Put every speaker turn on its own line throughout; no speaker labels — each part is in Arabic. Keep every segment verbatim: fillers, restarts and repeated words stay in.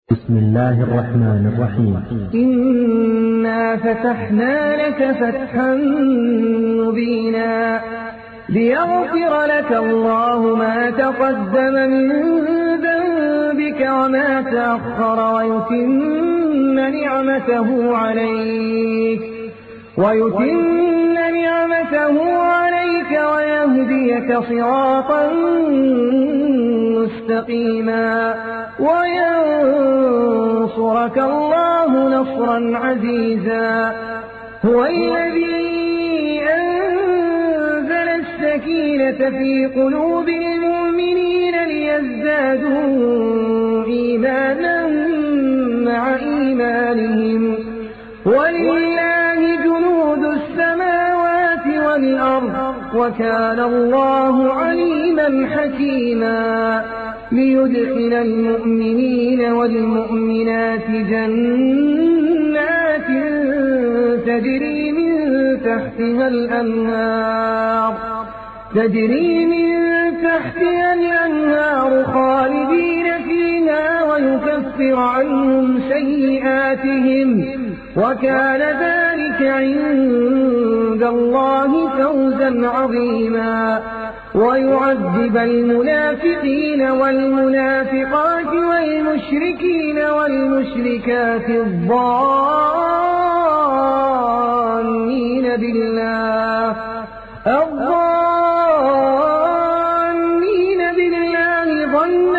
بسم الله الرحمن الرحيم.
إنا فتحنا لك فتحا مبينا ليغفر لك الله ما تقدم من ذنبك وما تأخر ويتم نعمته عليك ويتم نعمته عليك ويهديك صراطا مستقيما وينصرك الله نصرا عزيزا. هو الذي أنزل السكينة في قلوب المؤمنين ليزدادوا إيمانا مع إيمانهم ولله جنود السماوات والأرض وكان الله عليما حكيما. ليدخل المؤمنين والمؤمنات جنات تجري من تحتها الأنهار تجري من تحتها الأنهار خالدين فيها ويكفر عنهم سيئاتهم وكان ذلك عند الله فوزا عظيما. ويعذب المنافقين والمنافقات والمشركين والمشركات الظانين بالله الظانين بالله ظن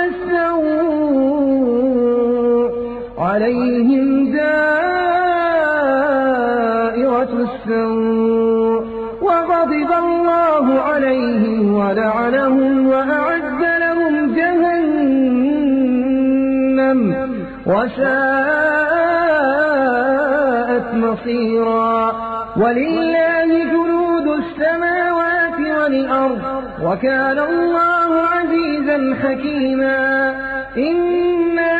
السوء عليهم دائرة السوء وغضب الله عليهم ولعنهم وأعد لهم جهنم وساءت مصيرا. ولله جنود السماوات والأرض وكان الله عزيزا حكيما. إنا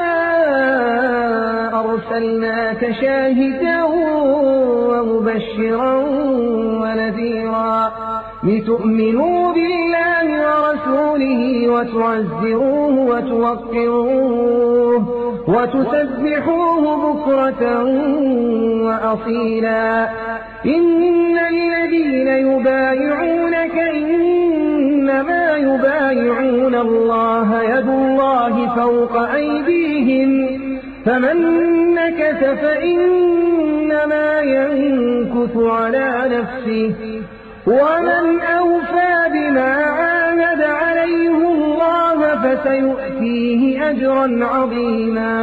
أرسلناك شاهدا ومبشرا ونذيرا لتؤمنوا بالله ورسوله وتعزروه وتوقروه وتسبحوه بكرة وأصيلا. إن الذين يبايعونك إنما يبايعون الله يد الله فوق أيديهم فمن نكث فإنما ينكث على نفسه ومن أوفى بما عاهد عليه الله فسيؤتيه أجرا عظيما.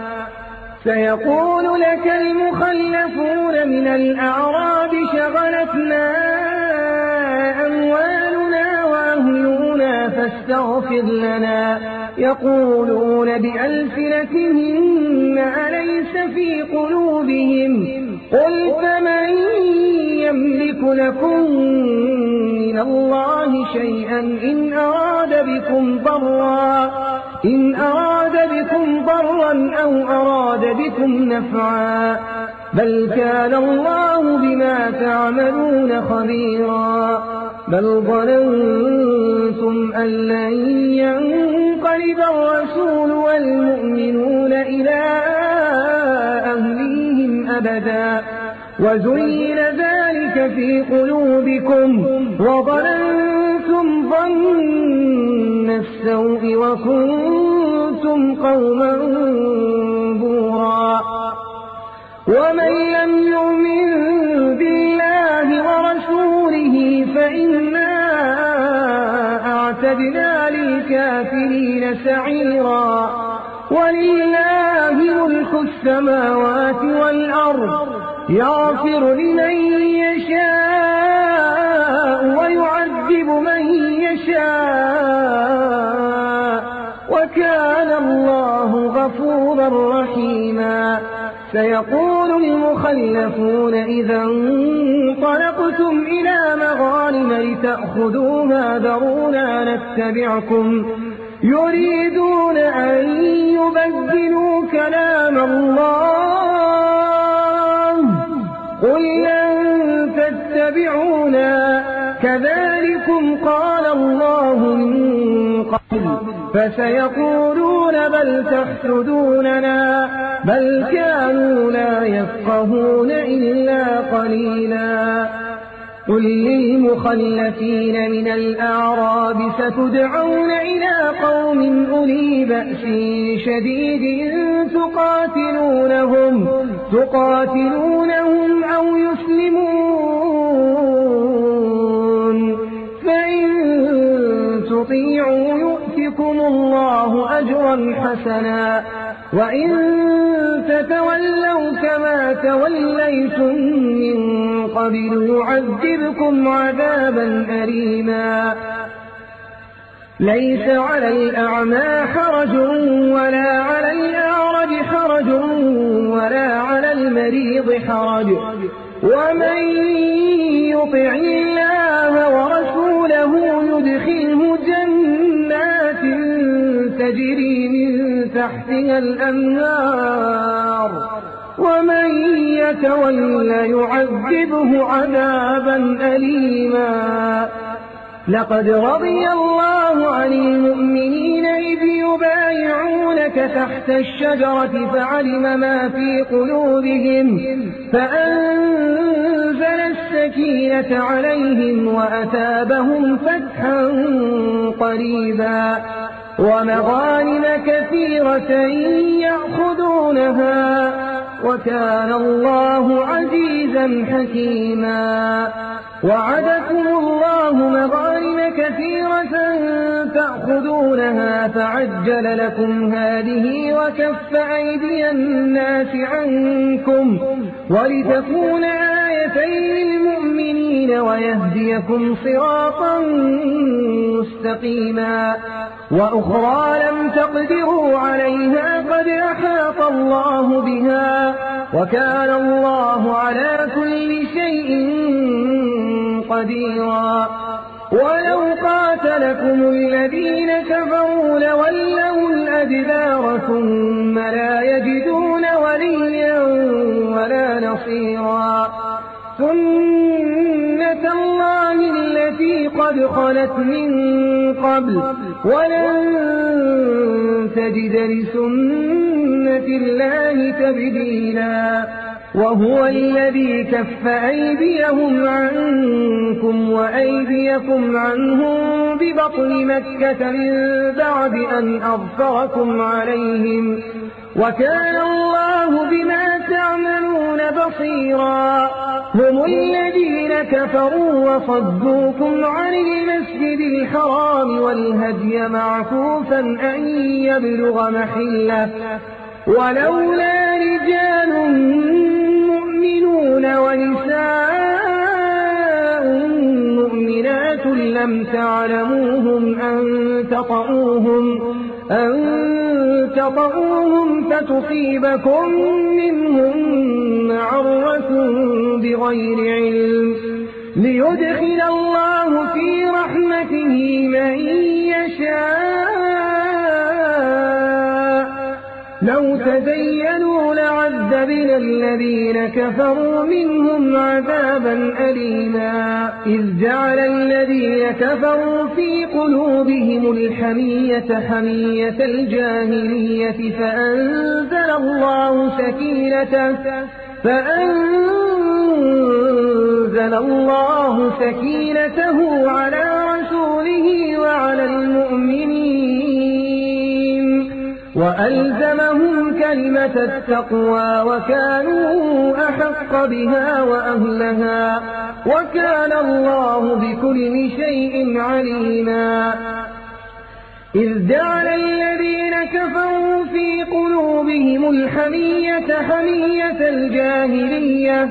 سيقول لك المخلفون من الأعراب شغلتنا أموالنا وأهلنا فاستغفر لنا يقولون بألسنتهم أليس في قلوبهم قل فمن يملك لكم من الله شيئا إن أراد بكم ضرا إن أراد بكم ضرا أو أراد بكم نفعا بل كان الله بما تعملون خبيرا. بل ظننتم أن لن ينقلب الرسول والمؤمنون إلى أهليهم أبدا وزين ذلك في قلوبكم وظننتم ظن السوء وكنتم قوما بورا. ومن لم يؤمن بالله ورسوله فإنا أعتدنا للكافرين سعيرا. ولله ملك السماوات والأرض يغفر لمن يشاء ويعذب من يشاء وكان الله غفورا رحيما. سيقول المخلفون إذا انطلقتم إلى مغانم لتأخذوها ذرونا نتبعكم يريدون أن يبدلوا كلام الله قل لن تتبعونا كذلكم قال الله من قبل فسيقولون بل تحسدوننا بل كانوا لا يفقهون إلا قليلا. قل للمخلفين من الأعراب ستدعون إلى قوم أولي بأس شديد تقاتلونهم, تقاتلونهم أو يسلمون فإن تطيعوا يؤتكم الله أجرا حسنا وإن تتولوا كما توليتم من قبل يعذبكم عذابا أليما. ليس على الأعمى حرج ولا على الأعرج حرج ولا على المريض حرج ومن يطع الله ورسوله يدخله جنات تجري من تحتها الأنهار ومن يتول يعذبه عذابا أليما. لقد رضي الله عن المؤمنين إذ يبايعونك تحت الشجرة فعلم ما في قلوبهم فأنزل السكينة عليهم وأثابهم فتحا قريبا ومغانم كثيرة يأخذونها وكان الله عزيزا حكيما. وعدكم الله مغانم كثيرة تأخذونها فعجل لكم هذه وكف أيدي الناس عنكم ولتكون آية للمؤمنين ويهديكم صراطا مستقيما. وأخرى لم تقدروا عليها قد أحاط الله بها وكان الله على كل شيء قديرا. ولو قاتلكم الذين كفروا لولوا الأدبار ثم لا يجدون وليا ولا نصيرا. سنة الله التي قد خلت من قبل ولن تجد لسنة الله تبديلا. وهو الذي كف أيديهم عنكم وأيديكم عنهم ببطن مكة من بعد أن أظفركم عليهم وكان الله بما تعملون بصيرا. هم الذين كفروا وصدوكم عن المسجد الحرام والهدي معكوفا أن يبلغ محله ولولا رجال مؤمنون ونساء مؤمنات لم تعلموهم أن تطؤوهم أن تطؤوهم فتصيبكم منهم معرة بغير علم ليدخل الله في رحمته من يشاء. لو تزينوا لعذبنا الذين كفروا منهم عذابا أليما. إذ جعل الذين كفروا في قلوبهم الحمية حمية الجاهلية فأنزل الله سكينته فأنزل الله سكينته على رسوله وعلى المؤمنين وألزمهم كلمة التقوى وكانوا أحق بها وأهلها وكان الله بكل شيء عليما. إذ جعل الذين كفروا في قلوبهم الحمية حمية الجاهلية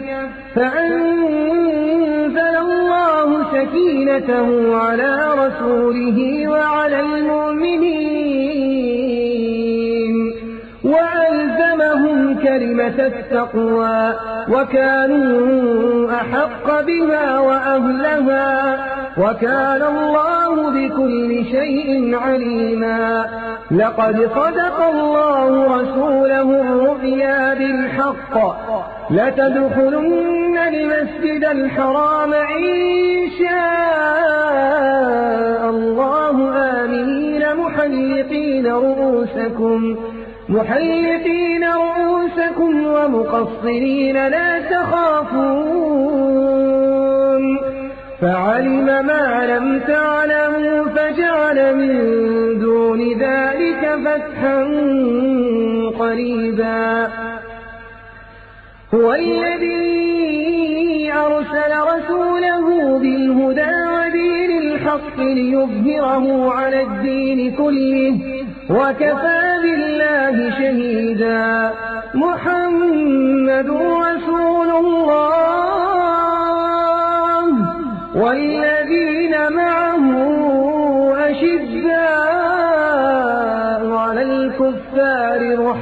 فأنزل الله سكينته على رسوله وعلى المؤمنين وألزمهم كلمة التقوى وكانوا أحق بها وأهلها وكان الله بكل شيء عليما. لقد صدق الله رسوله الرؤيا بالحق لتدخلن المسجد الحرام إن شاء الله آمنين محمد محلقين رؤوسكم محلقين رؤوسكم ومقصرين لا تخافون فعلم ما لم تعلموا فجعل من دون ذلك فتحا قريبا هو الذي أرسل رسوله بالهدى ودين الحق ليظهره على الدين كله وكفى بالله شهيدا محمد رسول الله والذين معه أشداء على الكفار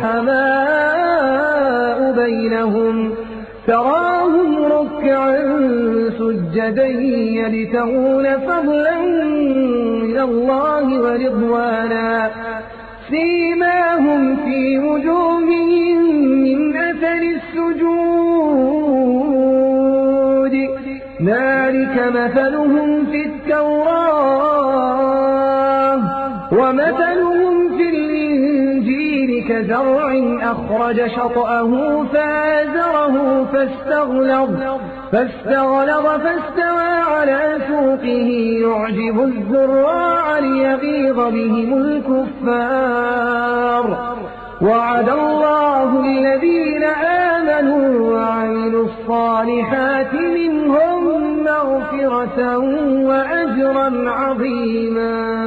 رحماء بينهم تراهم ركعا سجدا يبتغون فضلا من الله ورضوانا سيماهم في وجوههم من أثر السجود ذلك مثلهم في التوراة ومثلهم في الإنجيل كزرع أخرج شطأه فآزره فاستغلظ فاستغلظ فاستوى على سوقه يعجب الزراع ليغيظ بهم الكفار وعد الله الذين آمنوا وعملوا الصالحات منهم مغفرة وأجرا عظيما.